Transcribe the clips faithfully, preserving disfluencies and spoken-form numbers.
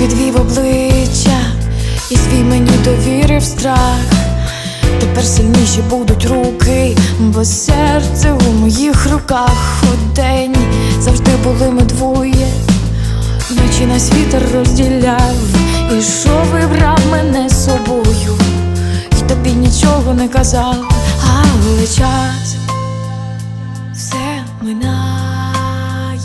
підвів обличчя і свій мені довірив страх. Тепер сильніші будуть руки, бо серце у моїх руках. Удень завжди були ми двоє, вночі нас вітер розділяв. Ішов і брав мене з собою, і тобі нічого не казав. Але час все минає,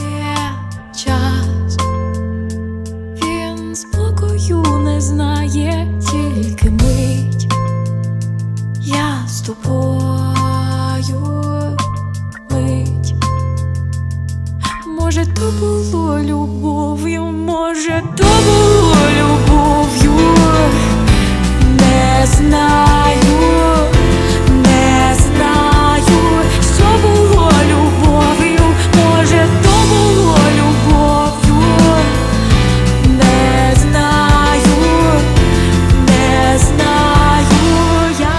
час він спокою не знає, тільки мить я з тобою, мить. Може, то було любов'ю, може, то було любов'ю, не знаю, не знаю, що було любов'ю, може, то було любов'ю, не знаю, не знаю я.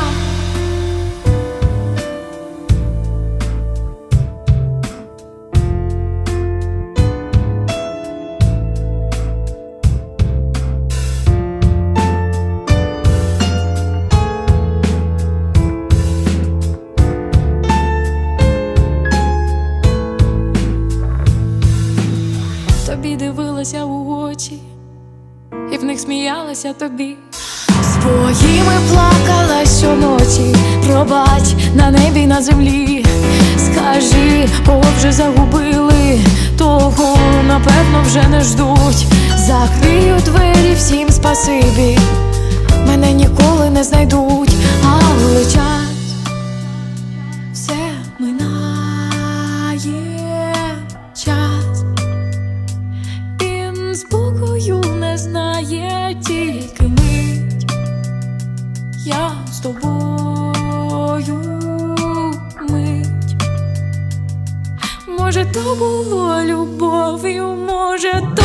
Тобі дивилася у очі, і в них сміялася тобі. Своїми плакала щоночі, пробач, на небі й на землі. Скажи, кого вже загубили, того, напевно, вже не ждуть. Закрию двері, всім спасибі, мене ніколи не знайдуть. Але час все минає, час спокою не знає, тільки мить я з тобою, мить. Може, то було любов'ю, може, то